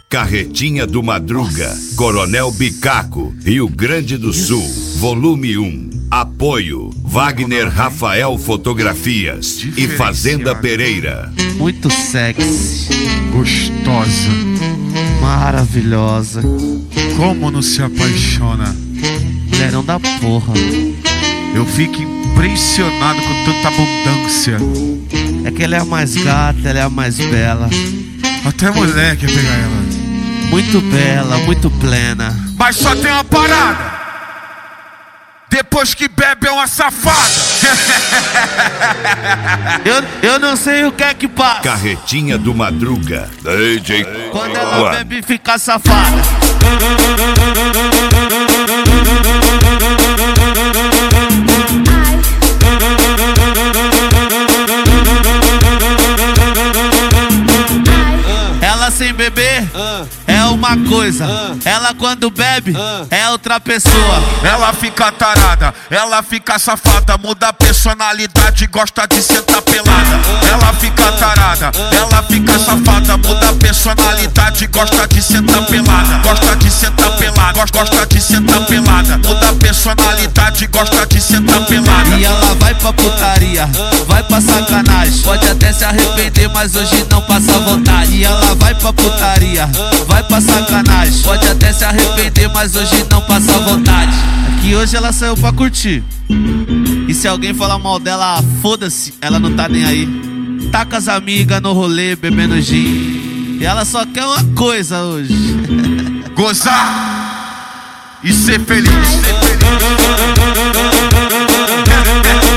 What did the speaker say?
Carretinha do Madruga, Coronel Bicaco, Rio Grande do Sul, volume 1. Apoio Wagner Rafael Fotografias e Fazenda Pereira. Muito sexy, Gostosa. maravilhosa, Como não se apaixona? mulherão da porra. Eu fico impressionado com tanta abundância. É que ela é a mais gata, ela é a mais bela. Até mulher quer pegar ela. Muito bela, muito plena. Mas só tem uma parada: depois que bebe é uma safada. Eu não sei o que é que passa Carretinha do Madruga, DJ quando ela bebe e fica safada. Ela sem beber é uma coisa, ela quando bebe é outra pessoa. Ela fica tarada, ela fica safada, muda a personalidade, gosta de sentar pelada. Ela fica tarada, ela fica safada, muda a personalidade, gosta de sentar pelada. Gosta de sentar pelada, gosta de sentar pelada, muda a personalidade, gosta de sentar pelada. E ela vai pra putaria, vai pra sacanagem, pode até se arrepender, mas hoje não passa vontade. E ela vai pra putaria, vai pra sacanagem, pode até se arrepender, mas hoje não passa vontade. Aqui hoje ela saiu pra curtir, e se alguém falar mal dela, foda-se, ela não tá nem aí. Tá com as amigas no rolê, bebendo gin, e ela só quer uma coisa hoje: gozar e ser feliz.